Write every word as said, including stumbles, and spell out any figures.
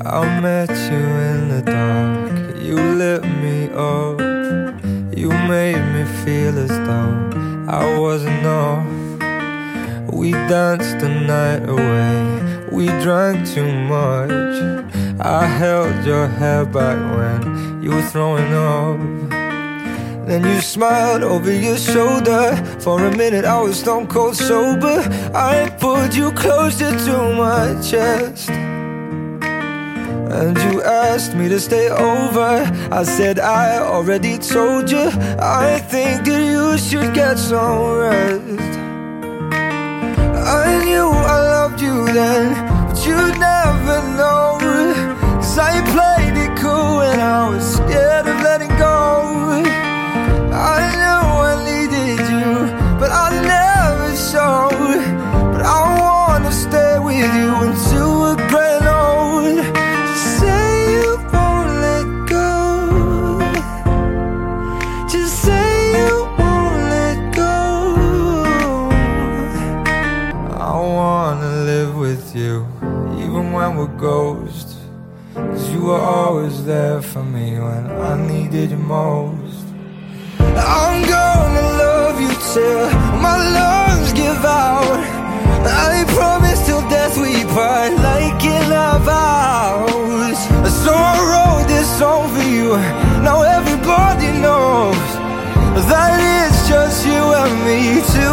I met you in the dark, you lit me up. You made me feel as though I wasn't enough. We danced the night away, we drank too much. I held your hair back when you were throwing up. Then you smiled over your shoulder. For a minute I was stone cold sober. I pulled you closer to my chest, and you asked me to stay over. I said I already told you, I think that you should get some rest. I knew I loved you then, but you'd never know. Cause I played it cool and I was scared of letting go. I knew I needed you, but I never showed. But I wanna stay with you until we're growing old. Just say you won't let go. Just say you won't let go. I wanna live with you, even when we're ghosts. Cause you were always there for me when I needed you most. I'm gonna love you till my lungs give out. I promise till death we part, like in our vows. So I wrote this song for you, now everybody knows that it's just you and me till